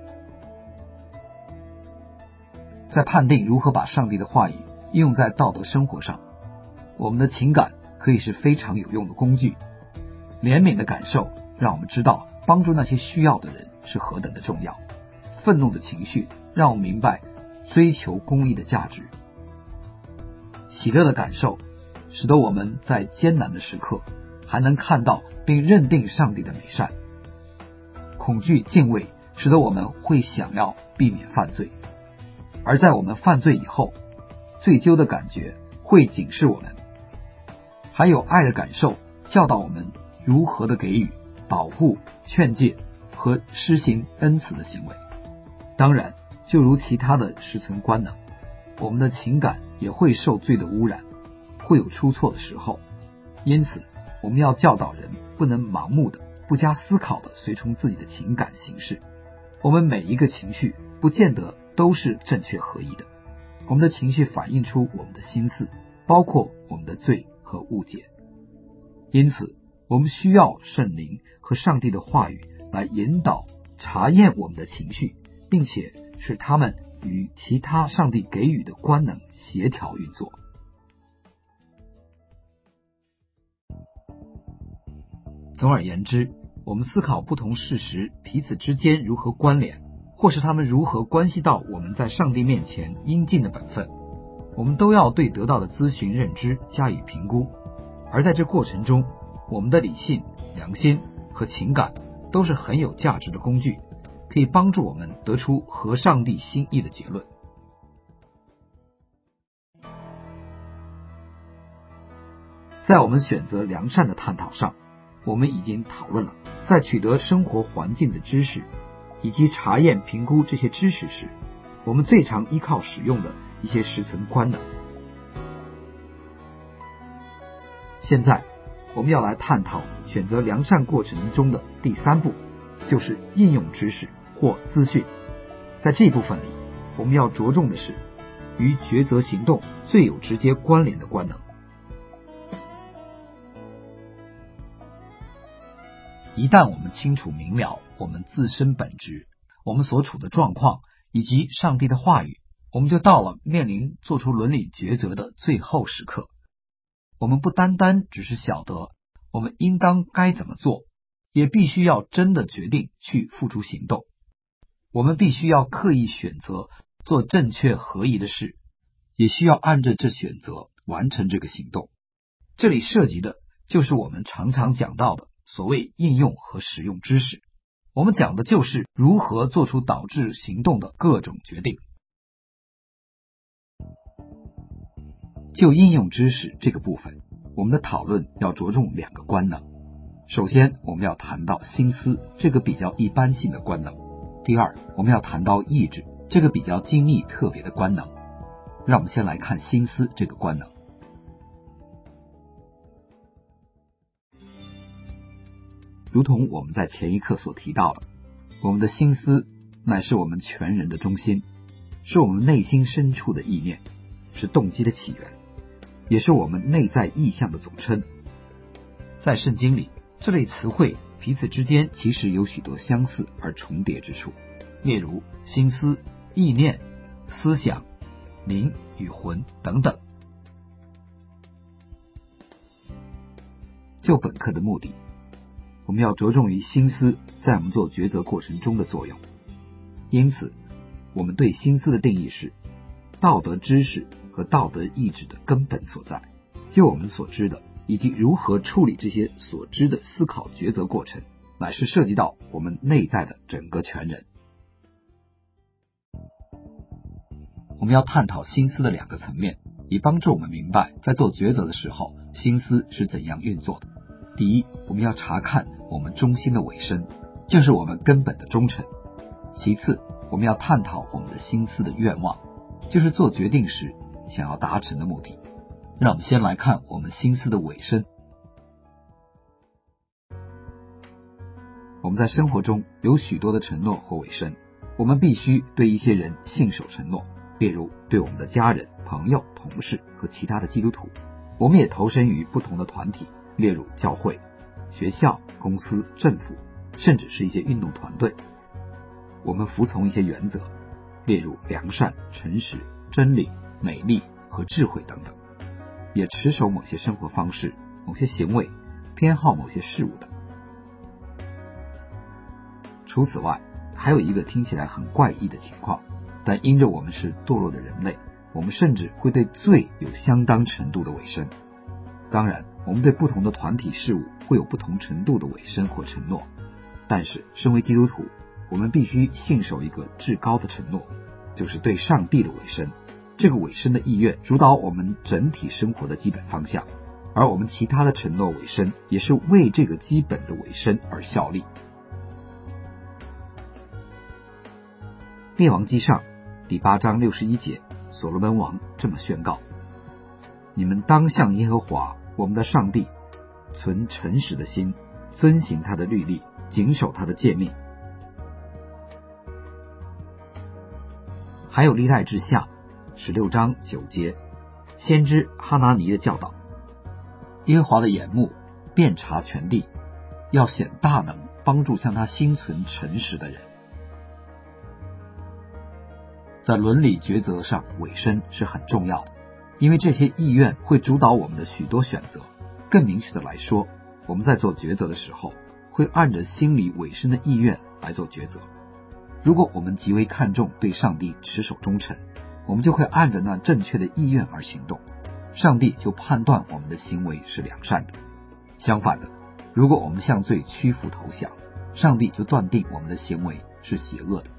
在判定如何把上帝的话语应用在道德生活上，我们的情感可以是非常有用的工具。怜悯的感受让我们知道帮助那些需要的人是何等的重要。愤怒的情绪让我们明白追求公义的价值。喜乐的感受使得我们在艰难的时刻还能看到并认定上帝的美善。恐惧敬畏使得我们会想要避免犯罪，而在我们犯罪以后，罪疚的感觉会警示我们。还有爱的感受教导我们如何的给予、保护、劝诫和施行恩慈的行为。当然，就如其他的实存官能，我们的情感也会受罪的污染，会有出错的时候。因此我们要教导人不能盲目的、不加思考的随从自己的情感行事。我们每一个情绪不见得都是正确合一的，我们的情绪反映出我们的心思，包括我们的罪和误解。因此我们需要圣灵和上帝的话语来引导、查验我们的情绪，并且使他们与其他上帝给予的官能协调运作。总而言之，我们思考不同事实彼此之间如何关联，或是他们如何关系到我们在上帝面前应尽的本分，我们都要对得到的资讯认知加以评估。而在这过程中，我们的理性、良心和情感都是很有价值的工具，可以帮助我们得出合上帝心意的结论。在我们选择良善的探讨上，我们已经讨论了在取得生活环境的知识以及查验评估这些知识时，我们最常依靠使用的一些实存官能。现在我们要来探讨选择良善过程中的第3步，就是应用知识或资讯。在这部分里，我们要着重的是与抉择行动最有直接关联的官能。一旦我们清楚明了我们自身本质、我们所处的状况以及上帝的话语，我们就到了面临做出伦理抉择的最后时刻。我们不单单只是晓得我们应当该怎么做，也必须要真的决定去付诸行动。我们必须要刻意选择做正确合宜的事，也需要按着这选择完成这个行动。这里涉及的就是我们常常讲到的所谓应用和使用知识。我们讲的就是如何做出导致行动的各种决定。就应用知识这个部分，我们的讨论要着重2个官能。 首先，我们要谈到心思这个比较一般性的官能；第二，我们要谈到意志这个比较精密特别的官能。让我们先来看心思这个官能。如同我们在前一课所提到的，我们的心思乃是我们全人的中心，是我们内心深处的意念，是动机的起源，也是我们内在意象的总称。在圣经里，这类词汇彼此之间其实有许多相似而重叠之处，例如心思、意念、思想、灵与魂等等。就本课的目的，我们要着重于心思在我们做抉择过程中的作用。因此，我们对心思的定义是道德知识和道德意志的根本所在。就我们所知的以及如何处理这些所知的思考抉择过程，乃是涉及到我们内在的整个全人。我们要探讨心思的两个层面，以帮助我们明白在做抉择的时候，心思是怎样运作的。第一，我们要查看我们中心的尾声，就是我们根本的忠诚。其次，我们要探讨我们的心思的愿望，就是做决定时想要达成的目的。让我们先来看我们心思的尾声。我们在生活中有许多的承诺或尾声，我们必须对一些人信守承诺，例如对我们的家人、朋友、同事和其他的基督徒。我们也投身于不同的团体，例如教会、学校、公司、政府，甚至是一些运动团队。我们服从一些原则，例如良善、诚实、真理、美丽和智慧等等，也持守某些生活方式、某些行为，偏好某些事物等。除此外，还有一个听起来很怪异的情况，但因着我们是堕落的人类，我们甚至会对罪有相当程度的委身。当然，我们对不同的团体事物会有不同程度的委身或承诺，但是身为基督徒，我们必须信守一个至高的承诺，就是对上帝的委身。这个委身的意愿主导我们整体生活的基本方向，而我们其他的承诺委身也是为这个基本的委身而效力。列王纪上第8章61节，所罗门王这么宣告：你们当向耶和华我们的上帝存诚实的心，遵行他的律例，谨守他的诫命。还有历代志下16章9节，先知哈拿尼的教导：耶和华的眼目遍察全地，要显大能，帮助向他心存诚实的人。在伦理抉择上，委身是很重要的，因为这些意愿会主导我们的许多选择。更明确的来说，我们在做抉择的时候，会按着心里委身的意愿来做抉择。如果我们极为看重对上帝持守忠诚，我们就会按着那正确的意愿而行动，上帝就判断我们的行为是良善的。相反的，如果我们向罪屈服投降，上帝就断定我们的行为是邪恶的。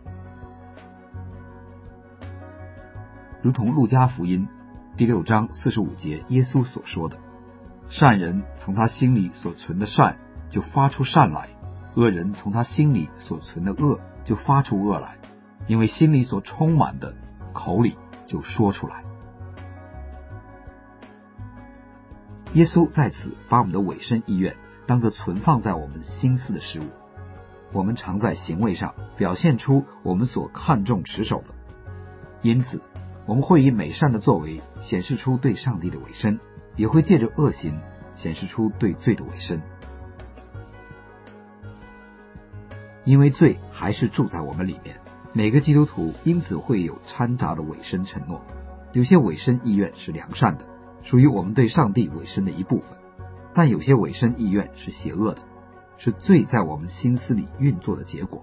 如同路加福音第6章45节耶稣所说的：善人从他心里所存的善就发出善来，恶人从他心里所存的恶就发出恶来，因为心里所充满的，口里就说出来。耶稣在此把我们的委身意愿当作存放在我们心思的事物，我们常在行为上表现出我们所看重持守的，因此我们会以美善的作为显示出对上帝的委身，也会借着恶行显示出对罪的委身。因为罪还是住在我们里面，每个基督徒因此会有掺杂的委身承诺。有些委身意愿是良善的，属于我们对上帝委身的一部分，但有些委身意愿是邪恶的，是罪在我们心思里运作的结果。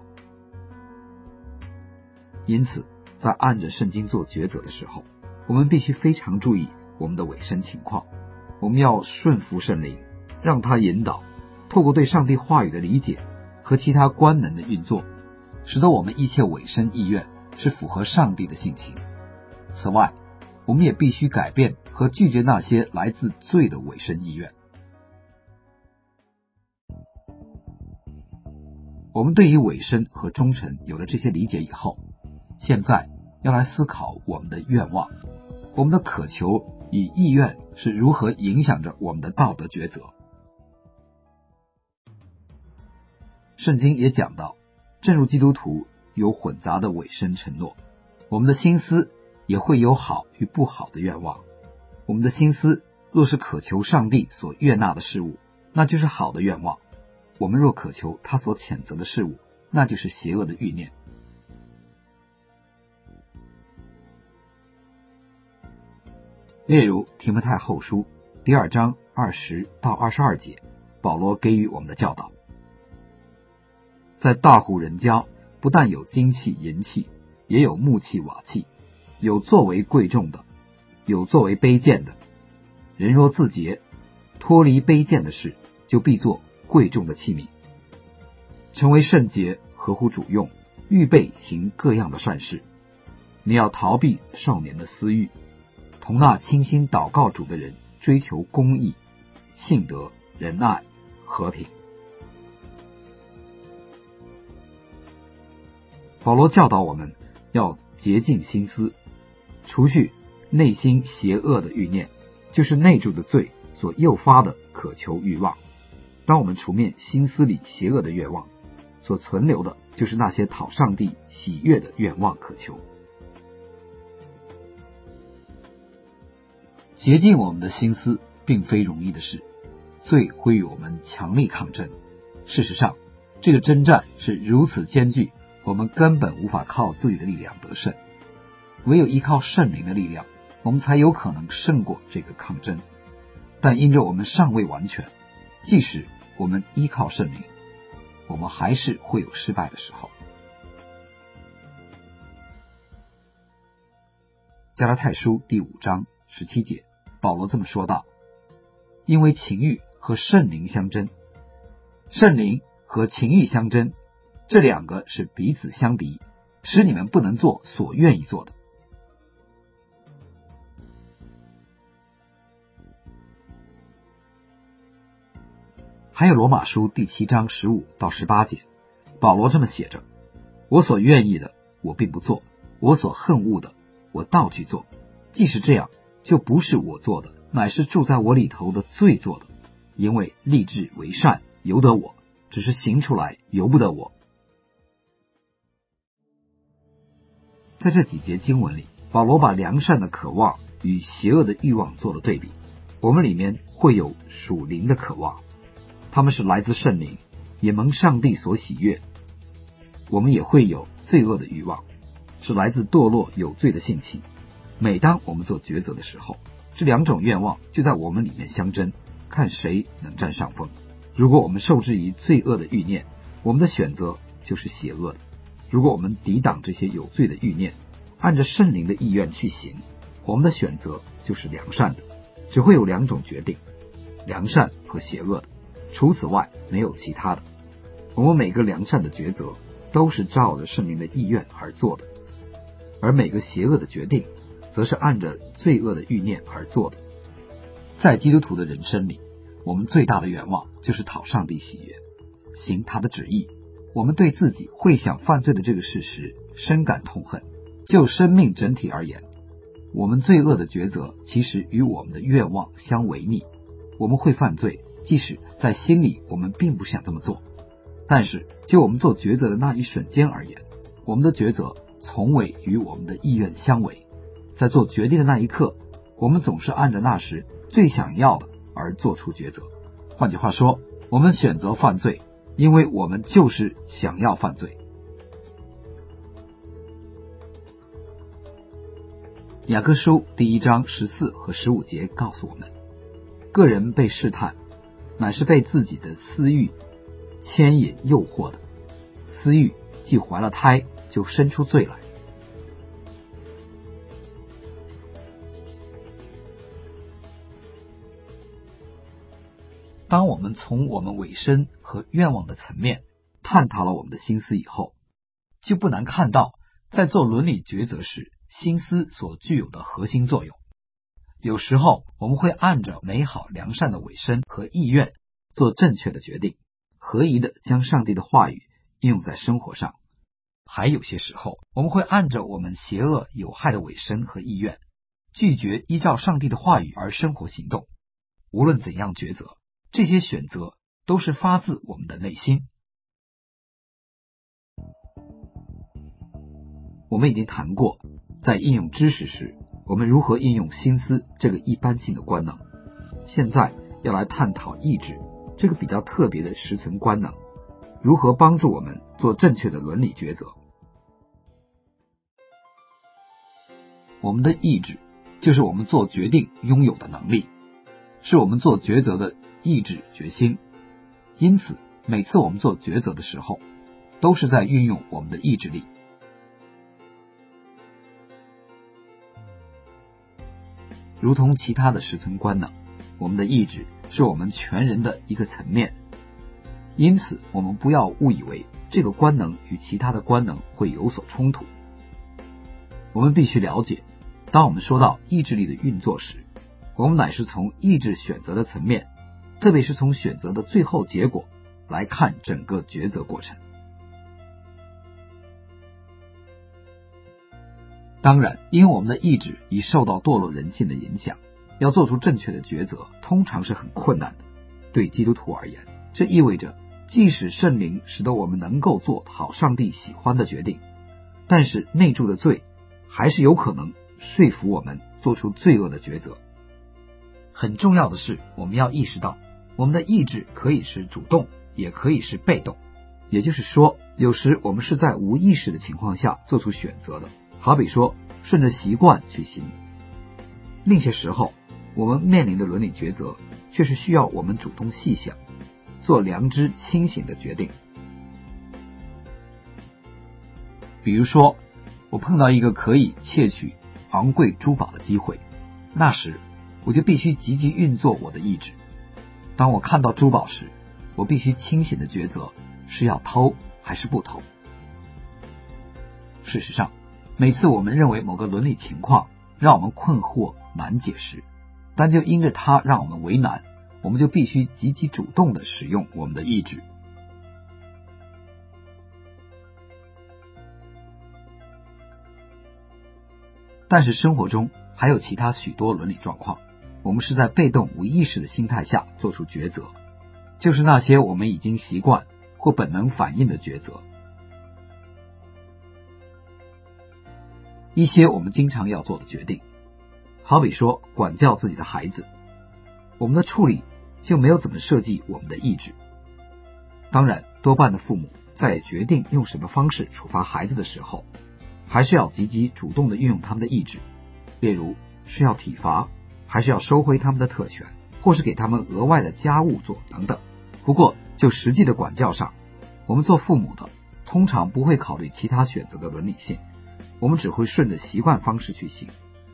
因此在按着圣经做抉择的时候，我们必须非常注意我们的委身情况。我们要顺服圣灵，让他引导，透过对上帝话语的理解和其他官能的运作，使得我们一切委身意愿是符合上帝的性情。此外，我们也必须改变和拒绝那些来自罪的委身意愿。 我们对于委身和忠诚有了这些理解以后，现在要来思考我们的愿望，我们的渴求与意愿是如何影响着我们的道德抉择。圣经也讲到，正如基督徒有混杂的委身承诺，我们的心思也会有好与不好的愿望。我们的心思若是渴求上帝所悦纳的事物，那就是好的愿望；我们若渴求他所谴责的事物，那就是邪恶的欲念。例如提摩太后书第2章20到22节，保罗给予我们的教导：在大户人家，不但有金器银器，也有木器瓦器，有作为贵重的，有作为卑贱的。人若自洁，脱离卑贱的事，就必作贵重的器皿，成为圣洁，合乎主用，预备行各样的善事。你要逃避少年的私欲，同那倾心祷告主的人追求公义、信德、仁爱、和平。保罗教导我们要洁净心思，除去内心邪恶的欲念，就是内住的罪所诱发的渴求欲望。当我们除灭心思里邪恶的愿望，所存留的就是那些讨上帝喜悦的愿望渴求。洁净我们的心思并非容易的事，罪会与我们强力抗争。事实上，这个征战是如此艰巨，我们根本无法靠自己的力量得胜，唯有依靠圣灵的力量，我们才有可能胜过这个抗争。但因着我们尚未完全，即使我们依靠圣灵，我们还是会有失败的时候。加拉太书第5章17节，保罗这么说道：因为情欲和圣灵相争，圣灵和情欲相争，这两个是彼此相敌，使你们不能做所愿意做的。还有罗马书第7章15到18节，保罗这么写着：我所愿意的我并不做，我所恨恶的我倒去做，既是这样，就不是我做的，乃是住在我里头的罪做的。因为立志为善由得我，只是行出来由不得我。在这几节经文里，保罗把良善的渴望与邪恶的欲望做了对比。我们里面会有属灵的渴望，他们是来自圣灵，也蒙上帝所喜悦。我们也会有罪恶的欲望，是来自堕落有罪的性情。每当我们做抉择的时候，这两种愿望就在我们里面相争，看谁能占上风。如果我们受制于罪恶的欲念，我们的选择就是邪恶的；如果我们抵挡这些有罪的欲念，按着圣灵的意愿去行，我们的选择就是良善的。只会有两种决定，良善和邪恶的，除此外没有其他的。我们每个良善的抉择都是照着圣灵的意愿而做的，而每个邪恶的决定则是按着罪恶的欲念而做的。在基督徒的人生里，我们最大的愿望就是讨上帝喜悦，行他的旨意。我们对自己会想犯罪的这个事实深感痛恨。就生命整体而言，我们罪恶的抉择其实与我们的愿望相违逆。我们会犯罪，即使在心里我们并不想这么做，但是就我们做抉择的那一瞬间而言，我们的抉择从未与我们的意愿相违。在做决定的那一刻，我们总是按着那时最想要的而做出抉择。换句话说，我们选择犯罪，因为我们就是想要犯罪。雅各书第1章14和15节告诉我们，个人被试探，乃是被自己的私欲牵引诱惑的，私欲既怀了胎，就生出罪来。当我们从我们委身和愿望的层面探讨了我们的心思以后，就不难看到在做伦理抉择时心思所具有的核心作用。有时候我们会按着美好良善的委身和意愿做正确的决定，合宜的将上帝的话语应用在生活上。还有些时候，我们会按着我们邪恶有害的委身和意愿，拒绝依照上帝的话语而生活行动。无论怎样抉择，这些选择都是发自我们的内心。我们已经谈过，在应用知识时，我们如何应用心思这个一般性的官能。现在要来探讨意志这个比较特别的实存官能，如何帮助我们做正确的伦理抉择。我们的意志就是我们做决定拥有的能力，是我们做抉择的意志决心。因此每次我们做抉择的时候，都是在运用我们的意志力。如同其他的实存官能，我们的意志是我们全人的一个层面，因此我们不要误以为这个官能与其他的官能会有所冲突。我们必须了解，当我们说到意志力的运作时，我们乃是从意志选择的层面，特别是从选择的最后结果来看整个抉择过程。当然，因为我们的意志已受到堕落人性的影响，要做出正确的抉择通常是很困难的。对基督徒而言，这意味着即使圣灵使得我们能够做讨上帝喜欢的决定，但是内住的罪还是有可能说服我们做出罪恶的抉择。很重要的是，我们要意识到，我们的意志可以是主动，也可以是被动。也就是说，有时我们是在无意识的情况下做出选择的，好比说顺着习惯去行。另些时候，我们面临的伦理抉择却是需要我们主动细想，做良知清醒的决定。比如说，我碰到一个可以窃取昂贵珠宝的机会，那时我就必须积极运作我的意志。当我看到珠宝时，我必须清醒的抉择是要偷还是不偷。事实上，每次我们认为某个伦理情况让我们困惑难解时，但就因着它让我们为难，我们就必须积极主动的使用我们的意志。但是生活中还有其他许多伦理状况，我们是在被动无意识的心态下做出抉择，就是那些我们已经习惯或本能反应的抉择。一些我们经常要做的决定，好比说管教自己的孩子，我们的处理就没有怎么设计我们的意志。当然，多半的父母在决定用什么方式处罚孩子的时候，还是要积极主动的运用他们的意志，例如是要体罚，还是要收回他们的特权，或是给他们额外的家务做等等。不过就实际的管教上，我们做父母的通常不会考虑其他选择的伦理性，我们只会顺着习惯方式去行。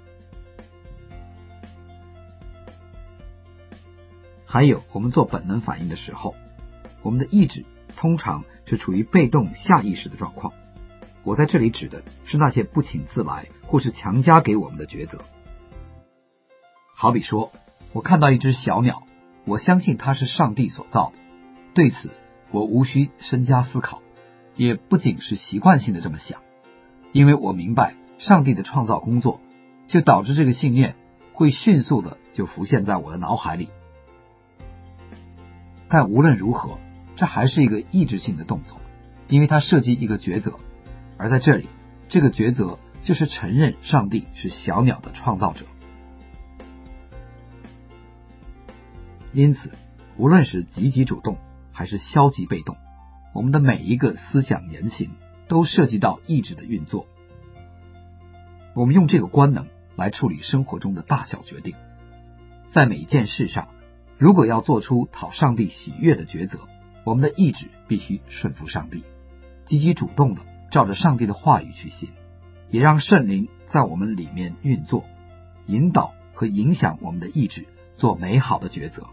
还有我们做本能反应的时候，我们的意志通常是处于被动下意识的状况。我在这里指的是那些不请自来或是强加给我们的抉择。好比说，我看到一只小鸟，我相信它是上帝所造的，对此我无需深加思考，也不仅是习惯性的这么想，因为我明白上帝的创造工作，就导致这个信念会迅速的就浮现在我的脑海里。但无论如何，这还是一个意志性的动作，因为它涉及一个抉择，而在这里，这个抉择就是承认上帝是小鸟的创造者。因此，无论是积极主动还是消极被动，我们的每一个思想言行都涉及到意志的运作。我们用这个官能来处理生活中的大小决定，在每一件事上，如果要做出讨上帝喜悦的抉择，我们的意志必须顺服上帝，积极主动的照着上帝的话语去行，也让圣灵在我们里面运作，引导和影响我们的意志做美好的抉择。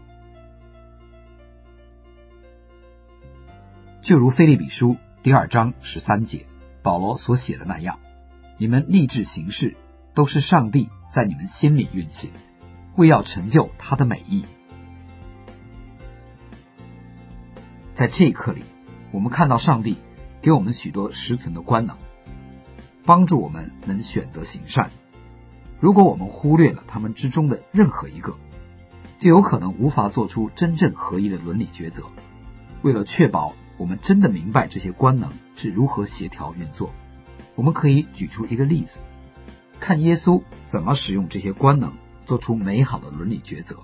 就如腓立比书第2章13节保罗所写的那样，你们立志行事，都是上帝在你们心里运行，为要成就他的美意。在这一刻里，我们看到上帝给我们许多实存的官能，帮助我们能选择行善。如果我们忽略了他们之中的任何一个，就有可能无法做出真正合一的伦理抉择。为了确保我们真的明白这些官能是如何协调运作，我们可以举出一个例子，看耶稣怎么使用这些官能做出美好的伦理抉择。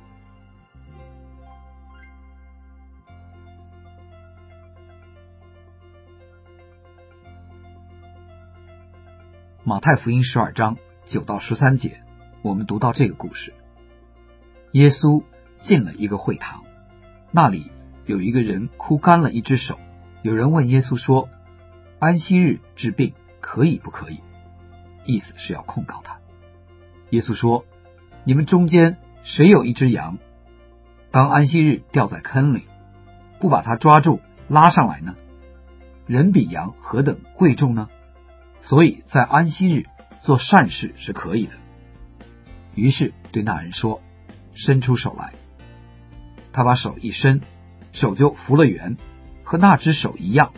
马太福音12章9到13节，我们读到这个故事。耶稣进了一个会堂，那里有一个人枯干了一只手。有人问耶稣说，安息日治病可以不可以？意思是要控告他。耶稣说，你们中间谁有一只羊，当安息日掉在坑里，不把它抓住拉上来呢？人比羊何等贵重呢？所以在安息日做善事是可以的。于是对那人说，伸出手来。他把手一伸，手就复了原，和那只手一样。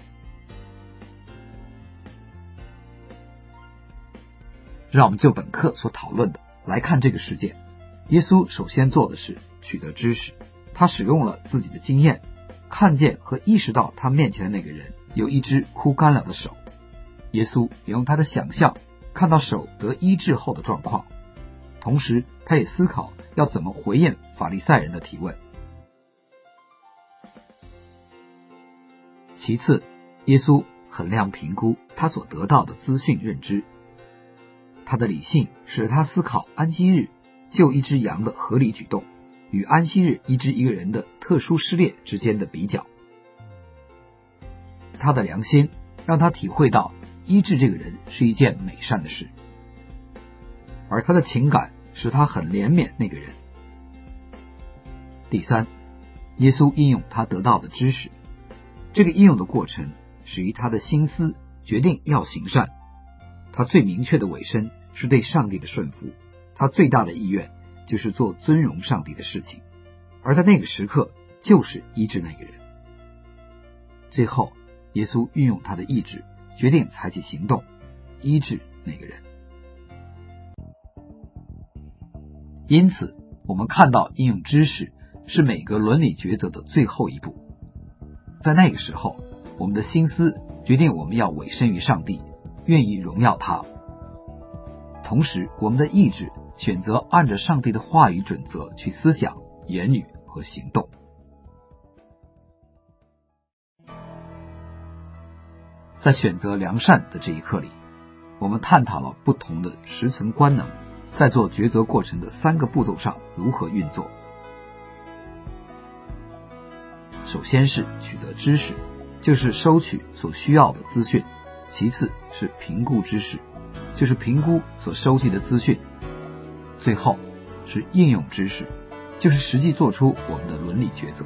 让我们就本课所讨论的来看这个事件。耶稣首先做的是取得知识，他使用了自己的经验，看见和意识到他面前的那个人有一只枯干了的手。耶稣也用他的想象看到手得医治后的状况，同时他也思考要怎么回应法利赛人的提问。其次，耶稣衡量评估他所得到的资讯认知，他的理性使他思考安息日救一只羊的合理举动与安息日医治一个人的特殊失恋之间的比较。他的良心让他体会到医治这个人是一件美善的事，而他的情感使他很怜悯那个人。第三，耶稣应用他得到的知识，这个应用的过程始于他的心思决定要行善。他最明确的委身是对上帝的顺服，他最大的意愿就是做尊荣上帝的事情，而在那个时刻就是医治那个人。最后，耶稣运用他的意志决定采取行动，医治那个人。因此，我们看到应用知识是每个伦理抉择的最后一步。在那个时候，我们的心思决定我们要委身于上帝，愿意荣耀他。同时，我们的意志选择按着上帝的话语准则去思想、言语和行动。在选择良善的这一课里，我们探讨了不同的实存官能在做抉择过程的3个步骤上如何运作。首先是取得知识，就是收取所需要的资讯；其次是评估知识，就是评估所收集的资讯；最后是应用知识，就是实际做出我们的伦理抉择。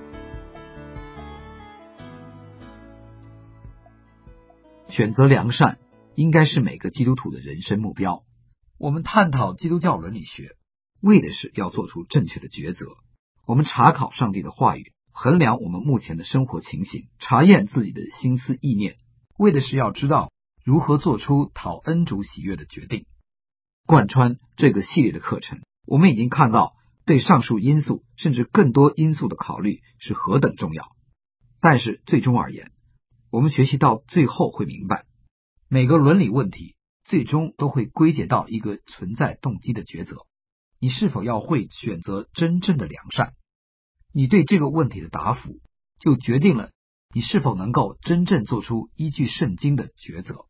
选择良善应该是每个基督徒的人生目标。我们探讨基督教伦理学，为的是要做出正确的抉择。我们查考上帝的话语，衡量我们目前的生活情形，查验自己的心思意念，为的是要知道如何做出讨恩主喜悦的决定。贯穿这个系列的课程，我们已经看到对上述因素甚至更多因素的考虑是何等重要。但是最终而言，我们学习到最后会明白，每个伦理问题最终都会归结到一个存在动机的抉择。你是否要会选择真正的良善？你对这个问题的答复就决定了你是否能够真正做出依据圣经的抉择。